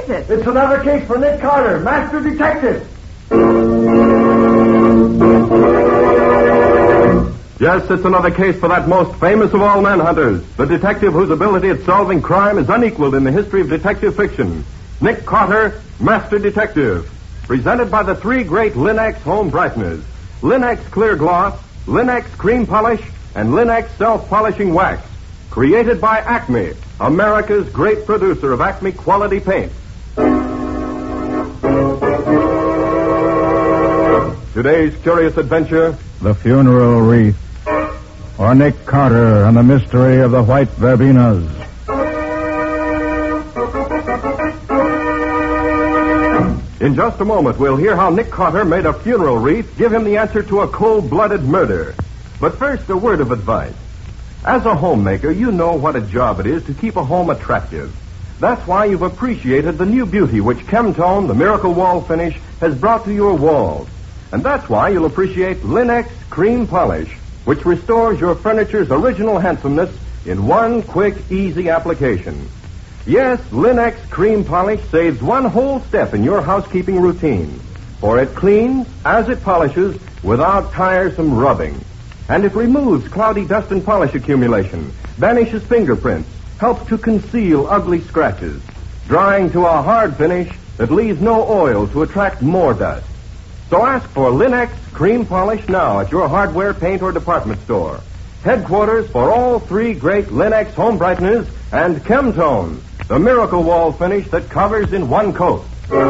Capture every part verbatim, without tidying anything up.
is it? It's another case for Nick Carter, Master Detective. Yes, it's another case for that most famous of all manhunters, the detective whose ability at solving crime is unequaled in the history of detective fiction. Nick Carter, Master Detective. Presented by the three great Linx home brighteners. Linx Clear Gloss, Linx Cream Polish, and Linx Self-Polishing Wax. Created by Acme, America's great producer of Acme quality paint. Today's curious adventure, The Funeral Wreath, or Nick Carter and the Mystery of the White Verbenas. In just a moment, we'll hear how Nick Carter made a funeral wreath give him the answer to a cold-blooded murder. But first, a word of advice. As a homemaker, you know what a job it is to keep a home attractive. That's why you've appreciated the new beauty which Chemtone, the miracle wall finish, has brought to your walls. And that's why you'll appreciate Linx Cream Polish, which restores your furniture's original handsomeness in one quick, easy application. Yes, Linx Cream Polish saves one whole step in your housekeeping routine, for it cleans as it polishes without tiresome rubbing. And it removes cloudy dust and polish accumulation, banishes fingerprints, helps to conceal ugly scratches, drying to a hard finish that leaves no oil to attract more dust. So ask for Linx Cream Polish now at your hardware, paint, or department store. Headquarters for all three great Linx home brighteners and Chemtone, the miracle wall finish that covers in one coat.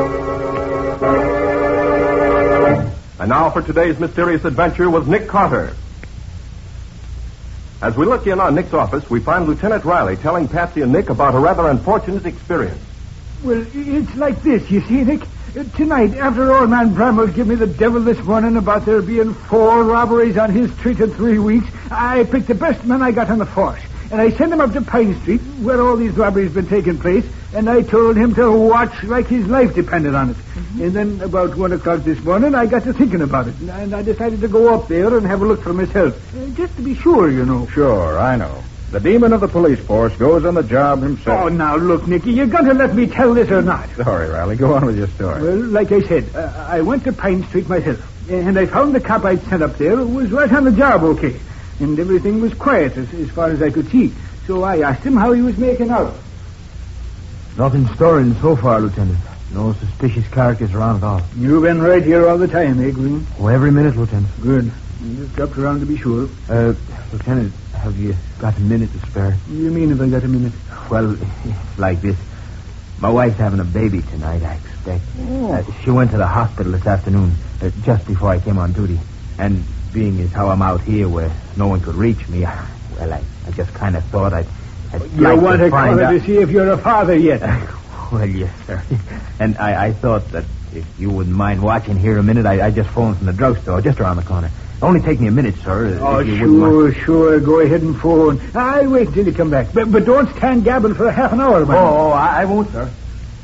And now for today's mysterious adventure with Nick Carter. As we look in on Nick's office, we find Lieutenant Riley telling Patsy and Nick about a rather unfortunate experience. Well, it's like this, you see, Nick. Uh, tonight, after old man Bramwell gave me the devil this morning about there being four robberies on his street in three weeks, I picked the best men I got on the force. And I sent him up to Pine Street, where all these robberies been taking place, and I told him to watch like his life depended on it. Mm-hmm. And then about one o'clock this morning, I got to thinking about it, and I decided to go up there and have a look for myself. Uh, just to be sure, you know. Sure, I know. The demon of the police force goes on the job himself. Oh, now, look, Nicky, you're going to let me tell this or not? Sorry, Riley. Go on with your story. Well, like I said, uh, I went to Pine Street myself, and I found the cop I'd sent up there was right on the job okay, and everything was quiet as, as far as I could see. So I asked him how he was making out. Nothing stirring so far, Lieutenant. No suspicious characters around at all. You've been right here all the time, eh, Green? Oh, every minute, Lieutenant. Good. I just dropped around to be sure. Uh, Lieutenant, have you got a minute to spare? What do you mean if I got a minute? Well, it's like this. My wife's having a baby tonight, I expect. Oh. Uh, she went to the hospital this afternoon, uh, just before I came on duty. And being as how I'm out here where no one could reach me, I, well, I, I just kind of thought I'd, I'd you like want to to find call out... to see if you're a father yet? Well, yes, sir. And I, I thought that if you wouldn't mind watching here a minute, I, I just phoned from the drugstore just around the corner. Only take me a minute, sir. Oh, if you sure, mind. sure. Go ahead and phone. I'll wait till you come back. But, but don't stand gabbing for a half an hour, man. Oh, oh I, I won't, sir.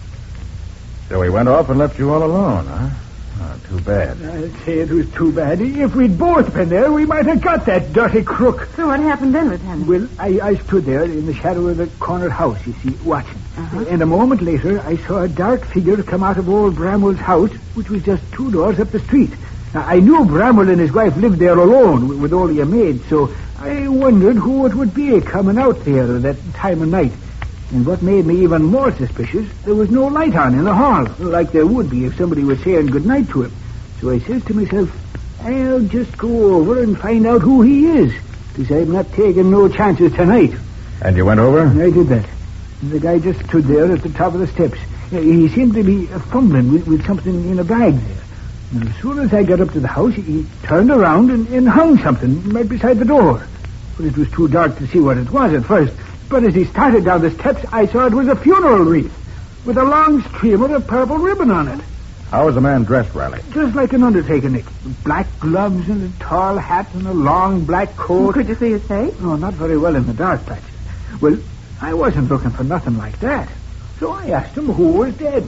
So he went off and left you all alone, huh? Oh, too bad. I'd say it was too bad. If we'd both been there, we might have got that dirty crook. So what happened then, Lieutenant? Well, I, I stood there in the shadow of the corner house, you see, watching. Uh-huh. And a moment later, I saw a dark figure come out of old Bramwell's house, which was just two doors up the street. Now, I knew Bramwell and his wife lived there alone, with only a maid, so I wondered who it would be coming out there at that time of night. And what made me even more suspicious, there was no light on in the hall, like there would be if somebody was saying goodnight to him. So I says to myself, I'll just go over and find out who he is, because I'm not taking no chances tonight. And you went over? And I did that. And the guy just stood there at the top of the steps. He seemed to be fumbling with, with something in a bag there. And as soon as I got up to the house, he turned around and, and hung something right beside the door. But it was too dark to see what it was at first. But as he started down the steps, I saw it was a funeral wreath with a long streamer of purple ribbon on it. How was the man dressed, Riley? Just like an undertaker, Nick. Black gloves and a tall hat and a long black coat. Could you see his face? No, not very well in the dark patches. Well, I wasn't looking for nothing like that. So I asked him who was dead.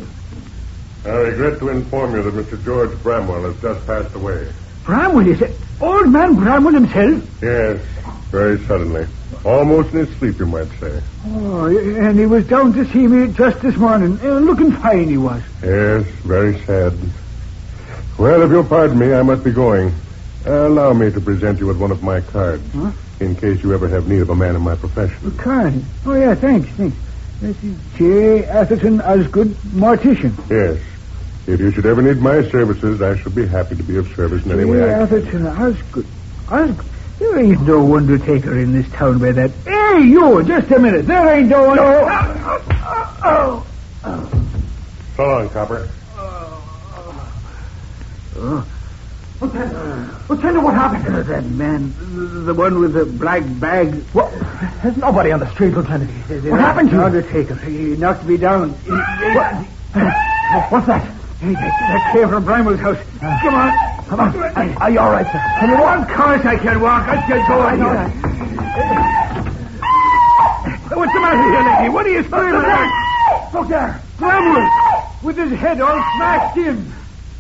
I regret to inform you that Mister George Bramwell has just passed away. Bramwell, is it? Old man Bramwell himself? Yes. very suddenly. Almost in his sleep, you might say. Oh, and he was down to see me just this morning. Uh, looking fine, he was. Yes, very sad. Well, if you'll pardon me, I must be going. Uh, allow me to present you with one of my cards. Huh? In case you ever have need of a man in my profession. A card? Oh, yeah, thanks, thanks. This is J. Atherton Osgood, mortician. Yes. If you should ever need my services, I shall be happy to be of service in any way J. I can. Atherton Osgood. Osgood? There ain't no undertaker in this town by that. Hey, you, just a minute. There ain't no one. Oh, oh, oh. So long, Copper. Oh. Lieutenant, Lieutenant, what happened? Uh, that man, the one with the black bag. Well, there's nobody on the street, Lieutenant. What happened to you? The undertaker. He knocked me down. What? What's that? Hey, that, that came from Bramwell's house. Uh, Come on. Come on. Are, are you all right, sir? Can you walk? Of course I can walk. I can go on here. What's the matter here, lady? What are you screaming at? Look there. Bramwell, with his head all smashed in.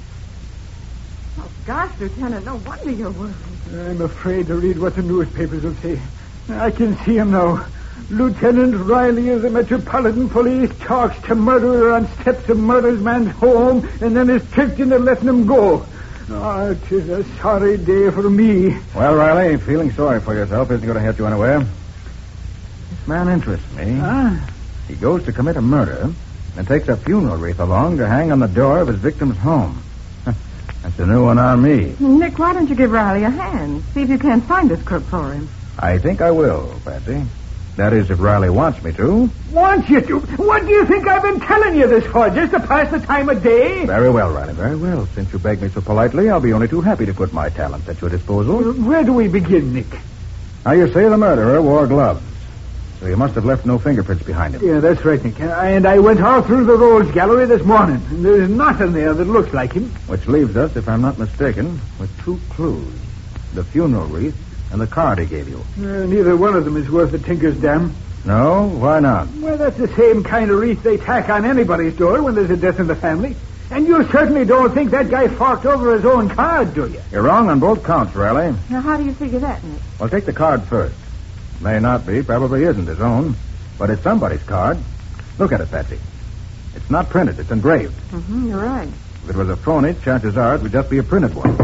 Oh, gosh, Lieutenant, no wonder you're worried. I'm afraid to read what the newspapers will say. I can see him now. Lieutenant Riley of the Metropolitan Police talks to murderer on steps of murder's man's home and then is tricked into letting him go. Oh, it is a sorry day for me. Well, Riley, feeling sorry for yourself isn't going to hurt you anywhere. This man interests me. Ah. He goes to commit a murder and takes a funeral wreath along to hang on the door of his victim's home. That's a new one on me. Nick, why don't you give Riley a hand? See if you can't find this crook for him. I think I will, Patsy. That is, if Riley wants me to. Wants you to? What do you think I've been telling you this for? Just to pass the time of day? Very well, Riley, very well. Since you beg me so politely, I'll be only too happy to put my talents at your disposal. Where do we begin, Nick? Now, you say the murderer wore gloves. So you must have left no fingerprints behind him. Yeah, that's right, Nick. And I went all through the Rolls Gallery this morning, and there's nothing there that looks like him. Which leaves us, if I'm not mistaken, with two clues. The funeral wreath and the card he gave you. Uh, neither one of them is worth a tinker's dam. No? Why not? Well, that's the same kind of wreath they tack on anybody's door when there's a death in the family. And you certainly don't think that guy forked over his own card, do you? You're wrong on both counts, Riley. Now, how do you figure that, Nick? Well, take the card first. May not be, probably isn't his own, but it's somebody's card. Look at it, Patsy. It's not printed, it's engraved. Mm-hmm, you're right. If it was a phony, chances are it would just be a printed one.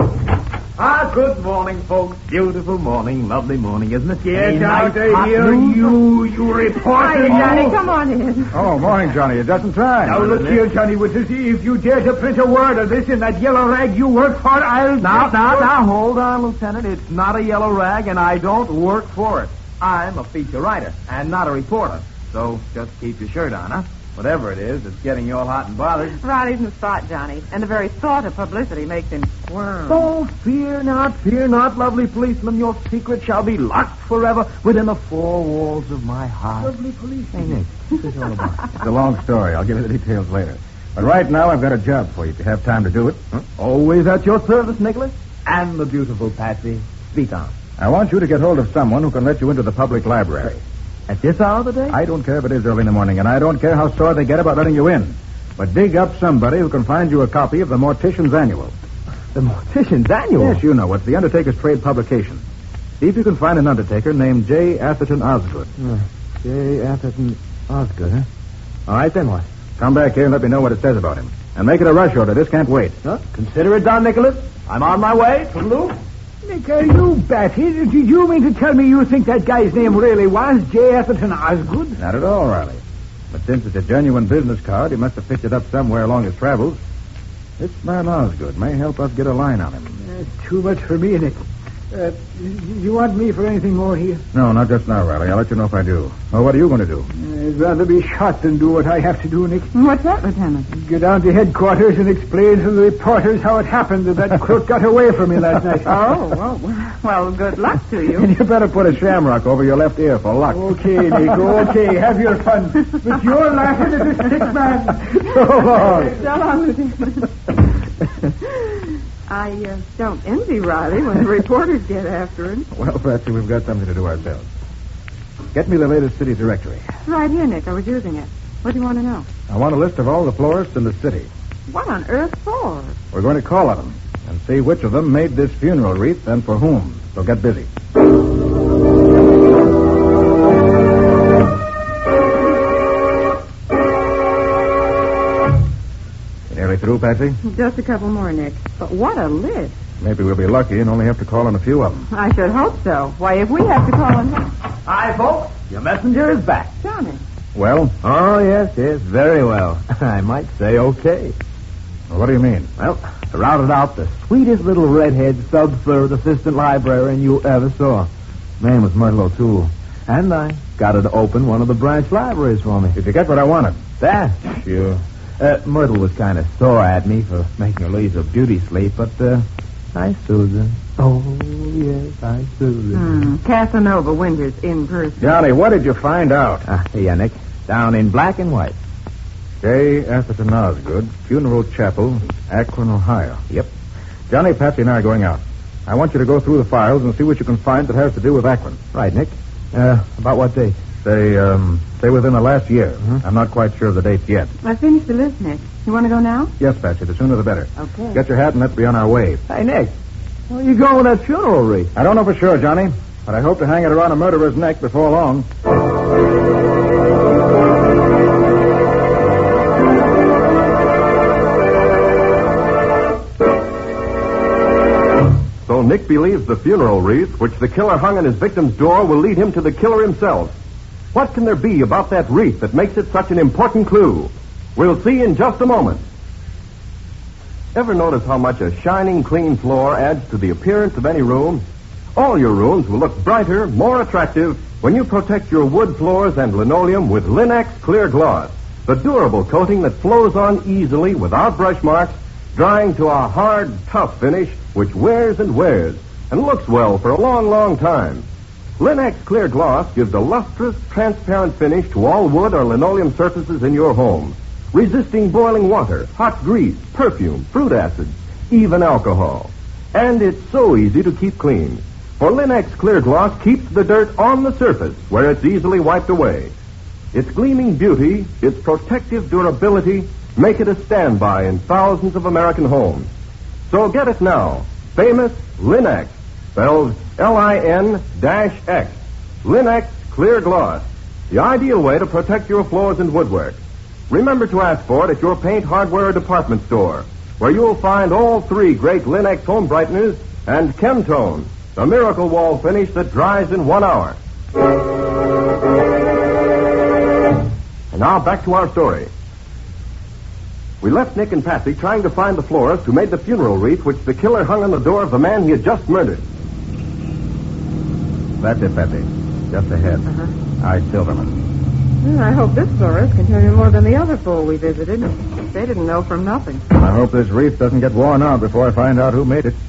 Ah, good morning, folks. Beautiful morning, lovely morning, isn't it? Get A out nice of hot here, noon. you, you reporter. Hi, Johnny, you. come on in. Oh, morning, Johnny. It doesn't time. Now, look here, Johnny Whistles. If you dare to print a word of this in that yellow rag you work for, I'll... Now, now, now, hold on, Lieutenant. It's not a yellow rag, and I don't work for it. I'm a feature writer and not a reporter. So just keep your shirt on, huh? Whatever it is, it's getting you all hot and bothered. Riley's in the spot, Johnny, and the very thought of publicity makes him squirm. Oh, fear not, fear not, lovely policeman. Your secret shall be locked forever within the four walls of my heart. Lovely police. Hey, Nick, what's this all about? It's a long story. I'll give you the details later. But right now, I've got a job for you if you have time to do it. Huh? Always at your service, Nicholas. And the beautiful Patsy. Speak on. I want you to get hold of someone who can let you into the public library. At this hour of the day? I don't care if it is early in the morning, and I don't care how sore they get about letting you in. But dig up somebody who can find you a copy of the Mortician's Annual. The Mortician's Annual? Yes, you know. It's the Undertaker's trade publication. See if you can find an undertaker named J. Atherton Osgood. Uh, J. Atherton Osgood, huh? All right, then what? Come back here and let me know what it says about him. And make it a rush order. This can't wait. Huh? Consider it done, Nicholas. I'm on my way. Toodaloo. Nick, are you batty? Did you mean to tell me you think that guy's name really was J. Atherton Osgood? Not at all, Riley. But since it's a genuine business card, he must have picked it up somewhere along his travels. This man Osgood may help us get a line on him. That's too much for me, Nick. Uh, you want me for anything more here? No, not just now, Riley. I'll let you know if I do. Well, what are you going to do? I'd rather be shot than do what I have to do, Nick. What's that, Lieutenant? Go down to headquarters and explain to the reporters how it happened that that crook got away from me last night. Oh, well, well, good luck to you. And you better put a shamrock over your left ear for luck. Okay, Nick, okay. Have your fun. But you're laughing at the sick man. So long. So long, Lieutenant. I uh, don't envy Riley when the reporters get after him. Well, Patsy, we've got something to do ourselves. Get me the latest city directory. Right here, Nick. I was using it. What do you want to know? I want a list of all the florists in the city. What on earth for? We're going to call on them and see which of them made this funeral wreath and for whom. So get busy. through, Patsy? Just a couple more, Nick. But what a list. Maybe we'll be lucky and only have to call on a few of them. I should hope so. Why, if we have to call on him... Hi, folks. Your messenger is back. Johnny. Well? Oh, yes, yes, very well. I might say okay. Well, what do you mean? Well, I routed out the sweetest little redhead sub-third assistant librarian you ever saw. Name was Myrtle O'Toole. And I got her to open one of the branch libraries for me. Did you get what I wanted? That, sure. Uh, Myrtle was kind of sore at me for making her lose her beauty sleep, but, uh, I soothed her. Oh, yes, I soothed her. Hmm. Casanova Winters in person. Johnny, what did you find out? Ah, here, Nick. Down in black and white. J. Atherton Osgood, Funeral Chapel, Akron, Ohio. Yep. Johnny, Patsy, and I are going out. I want you to go through the files and see what you can find that has to do with Akron. Right, Nick. Uh, about what date? Say, um, say within the last year. Mm-hmm. I'm not quite sure of the dates yet. I finished the list, Nick. You want to go now? Yes, Patsy, the sooner the better. Okay. Get your hat and let's be on our way. Hey, Nick. Where are you going with that funeral wreath? I don't know for sure, Johnny, but I hope to hang it around a murderer's neck before long. So Nick believes the funeral wreath, which the killer hung on his victim's door, will lead him to the killer himself. What can there be about that wreath that makes it such an important clue? We'll see in just a moment. Ever notice how much a shining, clean floor adds to the appearance of any room? All your rooms will look brighter, more attractive when you protect your wood floors and linoleum with Linex Clear Gloss, the durable coating that flows on easily without brush marks, drying to a hard, tough finish which wears and wears and looks well for a long, long time. Linex Clear Gloss gives a lustrous, transparent finish to all wood or linoleum surfaces in your home, resisting boiling water, hot grease, perfume, fruit acids, even alcohol. And it's so easy to keep clean. For Linex Clear Gloss keeps the dirt on the surface where it's easily wiped away. Its gleaming beauty, its protective durability, make it a standby in thousands of American homes. So get it now. Famous Linex, spelled L I N X. Linex Clear Gloss, the ideal way to protect your floors and woodwork. Remember to ask for it at your paint, hardware, department store, where you'll find all three great Linex home brighteners and Chemtone, the miracle wall finish that dries in one hour. And now back to our story. We left Nick and Patsy trying to find the florist who made the funeral wreath which the killer hung on the door of the man he had just murdered. That's it, Patsy. Just ahead. Uh-huh. I, Silverman. Well, I hope this florist can tell you more than the other four we visited. They didn't know from nothing. I hope this wreath doesn't get worn out before I find out who made it.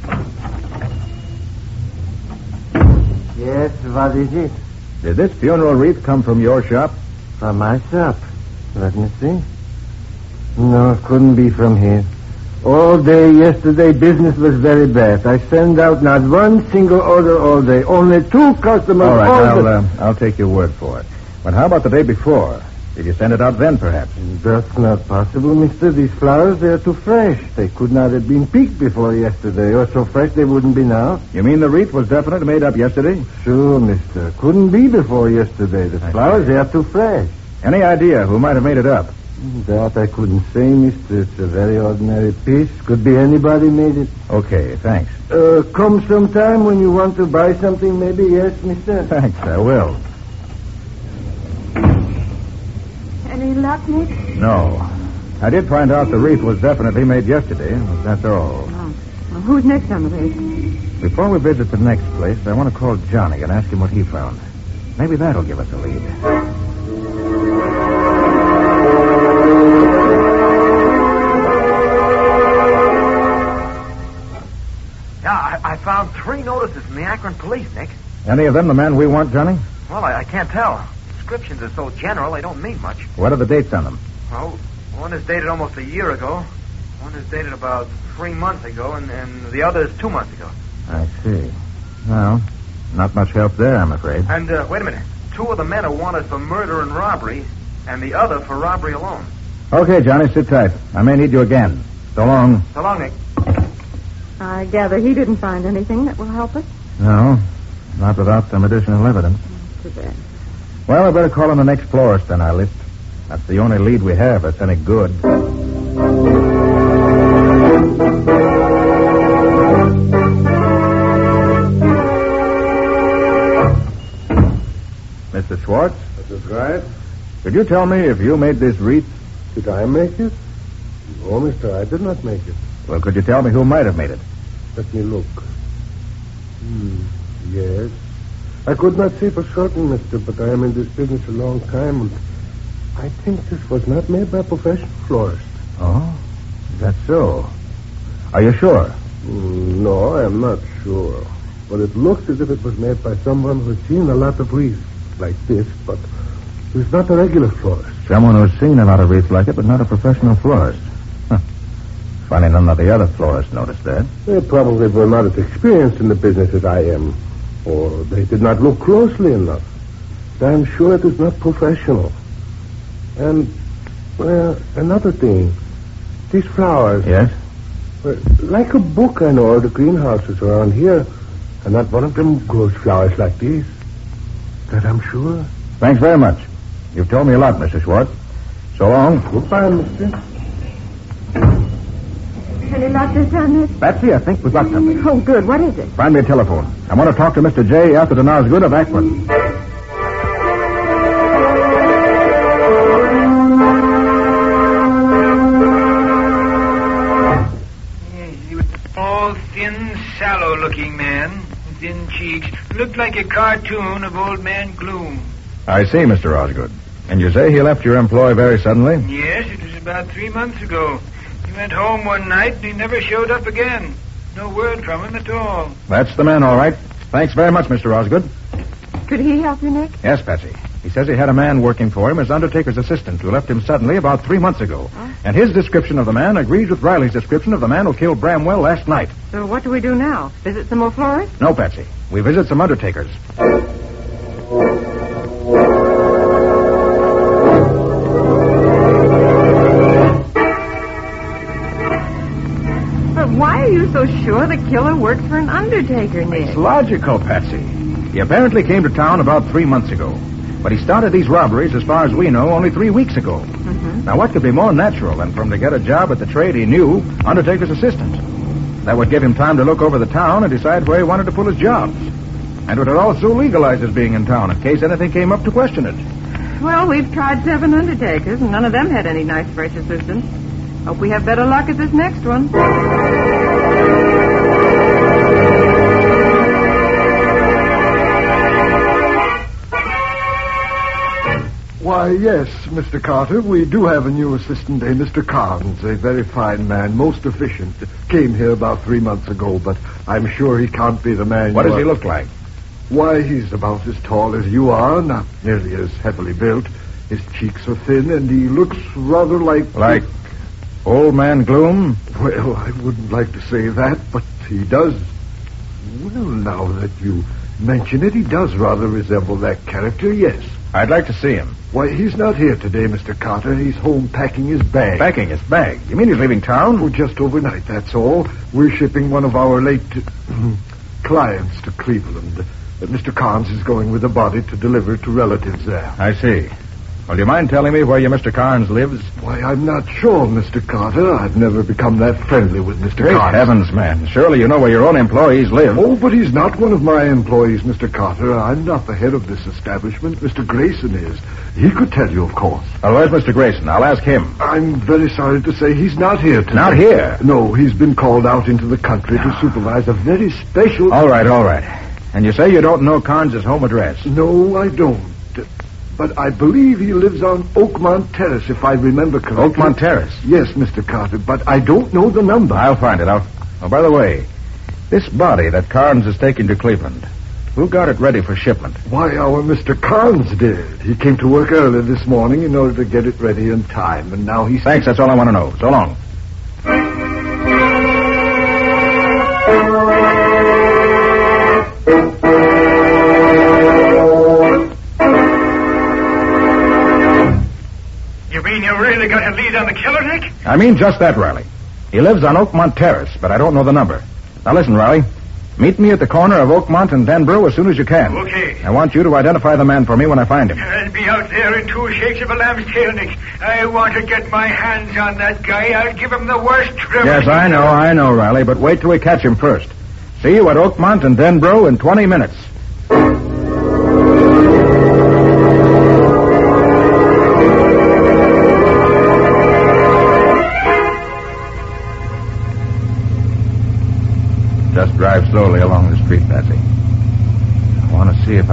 Yes, what is it? Did this funeral wreath come from your shop? From my shop. Let me see. No, it couldn't be from here. All day yesterday, business was very bad. I sent out not one single order all day. Only two customers. All right, all I'll, the... uh, I'll take your word for it. But how about the day before? Did you send it out then, perhaps? That's not possible, mister. These flowers, they're too fresh. They could not have been picked before yesterday, or so fresh they wouldn't be now. You mean the wreath was definitely made up yesterday? Sure, mister. Couldn't be before yesterday. The flowers, they are too fresh. Any idea who might have made it up? That I couldn't say, mister. It's a very ordinary piece. Could be anybody made it. Okay, thanks. Uh, come sometime when you want to buy something, maybe, yes, mister? Thanks, I will. Any luck, Nick? No. I did find out the wreath was definitely made yesterday, but that's all. Oh. Well, who's next on the list? Before we visit the next place, I want to call Johnny and ask him what he found. Maybe that'll give us a lead. Yeah, I, I found three notices from the Akron police, Nick. Any of them the man we want, Johnny? Well, I, I can't tell. Descriptions are so general, they don't mean much. What are the dates on them? Well, one is dated almost a year ago. One is dated about three months ago, and, and the other is two months ago. I see. Well, not much help there, I'm afraid. And, uh, wait a minute. Two of the men are wanted for murder and robbery, and the other for robbery alone. Okay, Johnny, sit tight. I may need you again. So long. So long, Nick. I gather he didn't find anything that will help us. No, not without some additional evidence. Too bad. Well, I better call on the next florist on our list. That's the only lead we have that's any good. Mister Schwartz, That's right. could you tell me if you made this wreath? Did I make it? No, mister, I did not make it. Well, could you tell me who might have made it? Let me look. Hmm, yes. I could not say for certain, mister, but I am in this business a long time, and I think this was not made by a professional florist. Oh, that's so. Are you sure? Mm, no, I am not sure. But it looks as if it was made by someone who's seen a lot of wreaths like this, but who's not a regular florist. Someone who's seen a lot of wreaths like it, but not a professional florist. Huh. Funny none of the other florists noticed that. They probably were not as experienced in the business as I am, or they did not look closely enough. But I'm sure it is not professional. And, well, another thing. These flowers. Yes? Well, like a book, I know, the greenhouses around here. And not one of them grows flowers like these. That I'm sure. Thanks very much. You've told me a lot, Mister Schwartz. So long. Goodbye, mister. Any luck this time, Nick? Patsy, I think we've got something. Oh, good. What is it? Find me a telephone. I want to talk to Mister J. Arthur Osgood of Akron. He was a tall, thin, sallow-looking man, thin cheeks. Looked like a cartoon of Old Man Gloom. I see, Mister Osgood. And you say he left your employ very suddenly? Yes, it was about three months ago. He went home one night and he never showed up again. No word from him at all. That's the man, all right. Thanks very much, Mister Osgood. Could he help you, Nick? Yes, Patsy. He says he had a man working for him as undertaker's assistant who left him suddenly about three months ago. Huh? And his description of the man agrees with Riley's description of the man who killed Bramwell last night. So what do we do now? Visit some more florists? No, Patsy. We visit some undertakers. But why are you so sure the killer works for an undertaker, Nick? It's logical, Patsy. He apparently came to town about three months ago. But he started these robberies, as far as we know, only three weeks ago. Mm-hmm. Now, what could be more natural than for him to get a job at the trade he knew, undertaker's assistant? That would give him time to look over the town and decide where he wanted to pull his jobs. And it would also legalize his being in town in case anything came up to question it. Well, we've tried seven undertakers, and none of them had any nice, fresh assistants. Hope we have better luck at this next one. Why, yes, Mister Carter, we do have a new assistant, a Mister Carnes, a very fine man, most efficient. Came here about three months ago, but I'm sure he can't be the man What you does he are. look like? Why, he's about as tall as you are, not nearly as heavily built. His cheeks are thin, and he looks rather like... Like Old Man Gloom? Well, I wouldn't like to say that, but he does... Well, now that you mention it, he does rather resemble that character, yes. I'd like to see him. Why, he's not here today, Mister Carter. He's home packing his bag. Packing his bag? You mean he's leaving town? Oh, just overnight, that's all. We're shipping one of our late clients to Cleveland. Uh, Mister Carnes is going with the body to deliver to relatives there. I see. Well, do you mind telling me where your Mister Carnes lives? Why, I'm not sure, Mister Carter. I've never become that friendly with Mister Great Carnes. heavens, man. Surely you know where your own employees live. Oh, but he's not one of my employees, Mister Carter. I'm not the head of this establishment. Mister Grayson is. He could tell you, of course. Well, where's Mister Grayson? I'll ask him. I'm very sorry to say he's not here today. Not here? No, he's been called out into the country to supervise a very special... All right, all right. And you say you don't know Carnes' home address? No, I don't. But I believe he lives on Oakmont Terrace, if I remember correctly. Oakmont Terrace? Yes, Mister Carter, but I don't know the number. I'll find it out. Oh, by the way, this body that Carnes is taking to Cleveland, who got it ready for shipment? Why, our Mister Carnes did. He came to work early this morning in order to get it ready in time, and now he's... Thanks, that's all I want to know. So long. You mean you really got a lead on the killer, Nick? I mean just that, Riley. He lives on Oakmont Terrace, but I don't know the number. Now listen, Riley. Meet me at the corner of Oakmont and Denbrough as soon as you can. Okay. I want you to identify the man for me when I find him. I'll be out there in two shakes of a lamb's tail, Nick. I want to get my hands on that guy. I'll give him the worst trouble. Yes, I know, I know, Riley, but wait till we catch him first. See you at Oakmont and Denbrough in twenty minutes.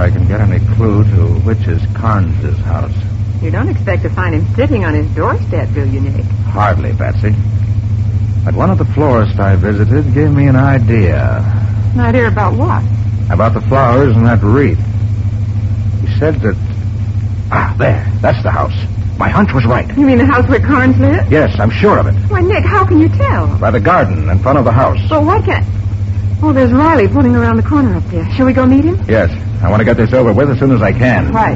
I can get any clue to which is Carnes' house. You don't expect to find him sitting on his doorstep, do you, Nick? Hardly, Patsy. But one of the florists I visited gave me an idea. An idea about what? About the flowers in that wreath. He said that... Ah, there. That's the house. My hunch was right. You mean the house where Carnes lives? Yes, I'm sure of it. Why, Nick, how can you tell? By the garden in front of the house. Well, why can't... Oh, there's Riley pulling around the corner up there. Shall we go meet him? Yes. I want to get this over with as soon as I can. Right.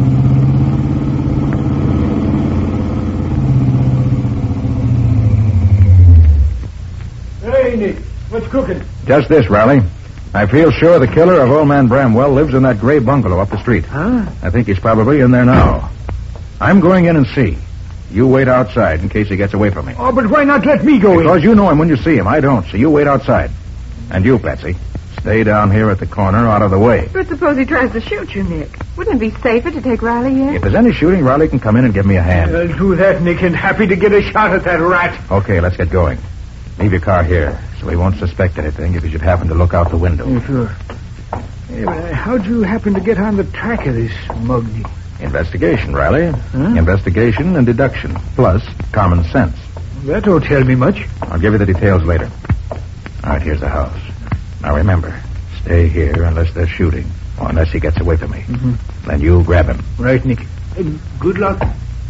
Hey, Nick. What's cooking? Just this, Riley. I feel sure the killer of Old Man Bramwell lives in that gray bungalow up the street. Huh? I think he's probably in there now. I'm going in and see. You wait outside in case he gets away from me. Oh, but why not let me go in? Because you know him when you see him. I don't, so you wait outside. And you, Patsy, stay down here at the corner out of the way. But suppose he tries to shoot you, Nick. Wouldn't it be safer to take Riley in? If there's any shooting, Riley can come in and give me a hand. I'll do that, Nick, and happy to get a shot at that rat. Okay, let's get going. Leave your car here, so he won't suspect anything if he should happen to look out the window. Yeah, sure. Hey, but, uh, how'd you happen to get on the track of this mug, Nick? Investigation, Riley. Huh? Investigation and deduction, plus common sense. That don't tell me much. I'll give you the details later. All right, here's the house. Now remember, stay here unless there's shooting, or unless he gets away from me. Mm-hmm. Then you grab him. Right, Nick. And good luck.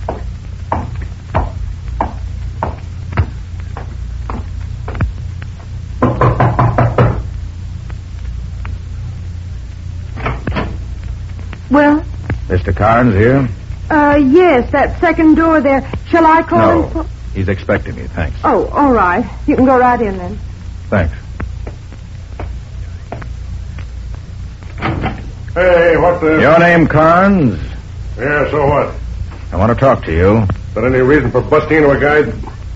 Well? Mister Carnes here? Uh, yes, that second door there. Shall I call No. him? For... He's expecting you, thanks. Oh, all right. You can go right in then. Thanks. Hey, what the... Your name, Carnes? Yeah, so what? I want to talk to you. Is that any reason for busting into a guy?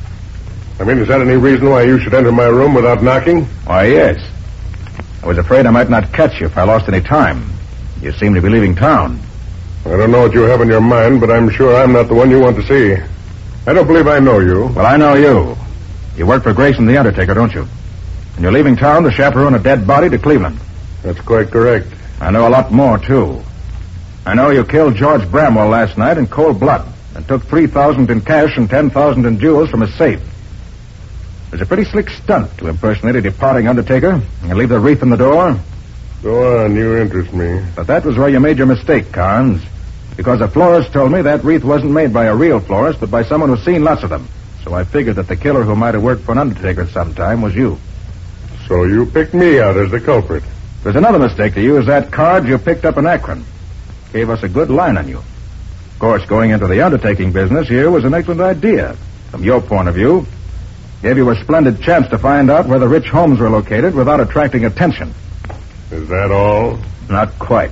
I mean, is that any reason why you should enter my room without knocking? Why, yes. I was afraid I might not catch you if I lost any time. You seem to be leaving town. I don't know what you have in your mind, but I'm sure I'm not the one you want to see. I don't believe I know you. Well, I know you. You work for Grayson the Undertaker, don't you? And you're leaving town to chaperone a dead body to Cleveland. That's quite correct. I know a lot more, too. I know you killed George Bramwell last night in cold blood and took three thousand dollars in cash and ten thousand dollars in jewels from his safe. It was a pretty slick stunt to impersonate a departing Undertaker and leave the wreath in the door. Go on, you interest me. But that was where you made your mistake, Carnes. Because a florist told me that wreath wasn't made by a real florist, but by someone who's seen lots of them. So I figured that the killer who might have worked for an Undertaker at some time was you. So you picked me out as the culprit. There's another mistake to use that card you picked up in Akron. Gave us a good line on you. Of course, going into the undertaking business here was an excellent idea. From your point of view, gave you a splendid chance to find out where the rich homes were located without attracting attention. Is that all? Not quite.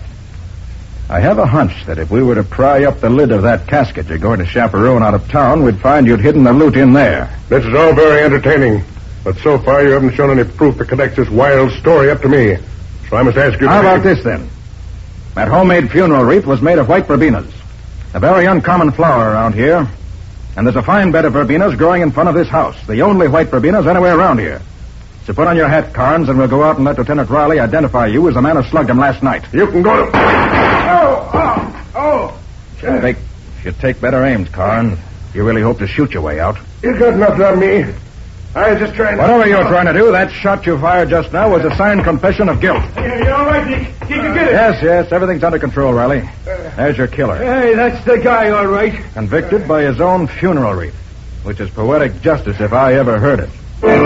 I have a hunch that if we were to pry up the lid of that casket you're going to chaperone out of town, we'd find you'd hidden the loot in there. This is all very entertaining, but so far you haven't shown any proof that connects this wild story up to me. So I must ask you... How to... about this, then? That homemade funeral wreath was made of white verbenas, a very uncommon flower around here. And there's a fine bed of verbenas growing in front of this house, the only white verbenas anywhere around here. So put on your hat, Carnes, and we'll go out and let Lieutenant Riley identify you as the man who slugged him last night. You can go to... Oh, oh, oh. Should take, should take better aims, Carnes. You really hope to shoot your way out. You got nothing on me. I was just trying to... Whatever you're trying to do, that shot you fired just now was a signed confession of guilt. Yeah, you're all right, Nick. You can get it. Yes, yes, everything's under control, Riley. There's your killer. Hey, that's the guy, all right. Convicted by his own funeral wreath, which is poetic justice if I ever heard it.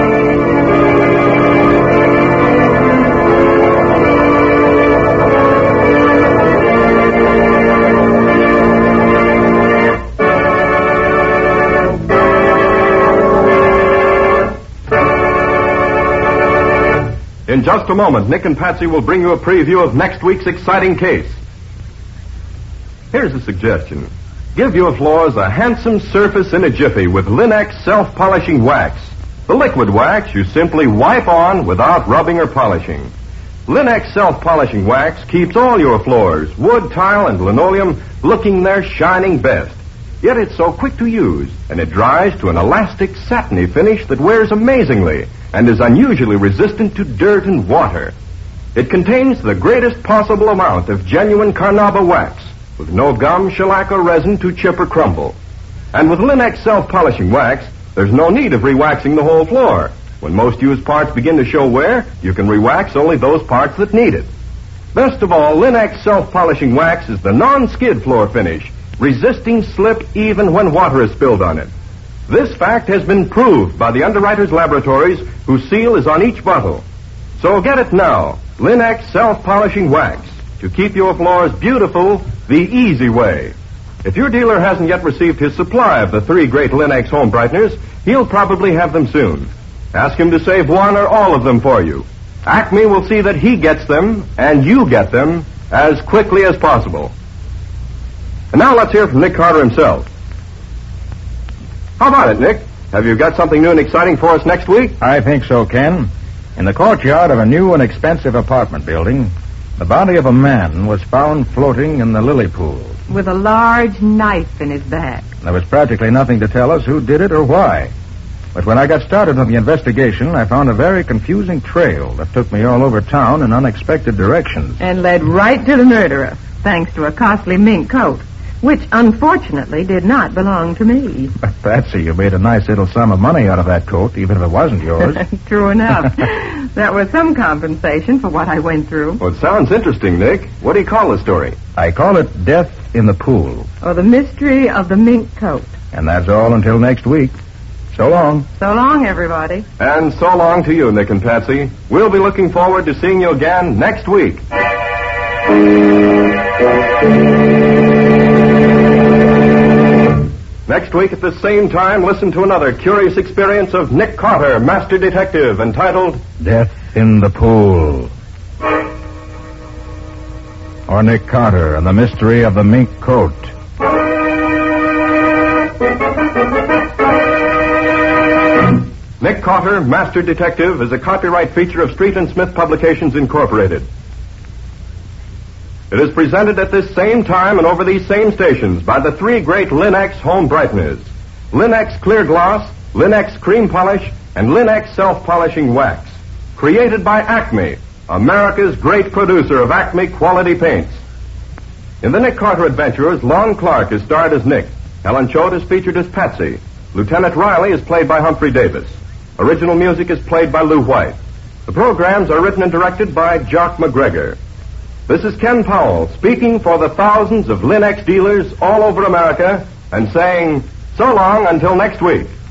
In just a moment, Nick and Patsy will bring you a preview of next week's exciting case. Here's a suggestion. Give your floors a handsome surface in a jiffy with Linex self-polishing wax. The liquid wax you simply wipe on without rubbing or polishing. Linex self-polishing wax keeps all your floors, wood, tile, and linoleum, looking their shining best. Yet it's so quick to use, and it dries to an elastic, satiny finish that wears amazingly and is unusually resistant to dirt and water. It contains the greatest possible amount of genuine Carnauba wax, with no gum, shellac, or resin to chip or crumble. And with Linex self-polishing wax, there's no need of rewaxing the whole floor. When most used parts begin to show wear, you can rewax only those parts that need it. Best of all, Linex self-polishing wax is the non-skid floor finish, resisting slip even when water is spilled on it. This fact has been proved by the underwriters' laboratories, whose seal is on each bottle. So get it now, Linex self-polishing wax, to keep your floors beautiful the easy way. If your dealer hasn't yet received his supply of the three great Linex home brighteners, he'll probably have them soon. Ask him to save one or all of them for you. Acme will see that he gets them, and you get them, as quickly as possible. And now let's hear from Nick Carter himself. How about it, Nick? Have you got something new and exciting for us next week? I think so, Ken. In the courtyard of a new and expensive apartment building, the body of a man was found floating in the lily pool. With a large knife in his back. There was practically nothing to tell us who did it or why. But when I got started on the investigation, I found a very confusing trail that took me all over town in unexpected directions. And led right to the murderer, thanks to a costly mink coat, which unfortunately did not belong to me. But Patsy, you made a nice little sum of money out of that coat, even if it wasn't yours. True enough. That was some compensation for what I went through. Well, it sounds interesting, Nick. What do you call the story? I call it Death in the Pool. Or the mystery of the mink coat. And that's all until next week. So long. So long, everybody. And so long to you, Nick and Patsy. We'll be looking forward to seeing you again next week. Next week at the same time, listen to another curious experience of Nick Carter, Master Detective, entitled Death in the Pool. Or Nick Carter and the Mystery of the Mink Coat. Nick Carter, Master Detective, is a copyright feature of Street and Smith Publications, Incorporated. It is presented at this same time and over these same stations by the three great Linex home brighteners: Linex Clear Gloss, Linex Cream Polish, and Linex Self-Polishing Wax. Created by Acme, America's great producer of Acme quality paints. In the Nick Carter Adventures, Lon Clark is starred as Nick. Helen Choate is featured as Patsy. Lieutenant Riley is played by Humphrey Davis. Original music is played by Lou White. The programs are written and directed by Jock McGregor. This is Ken Powell speaking for the thousands of Linex dealers all over America and saying so long until next week.